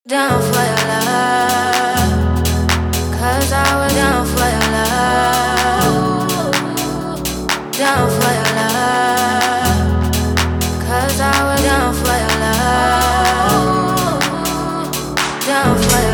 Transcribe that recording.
down for your love, 'cause I was down for your love, down for your love, 'cause I was down for your love, down for your love.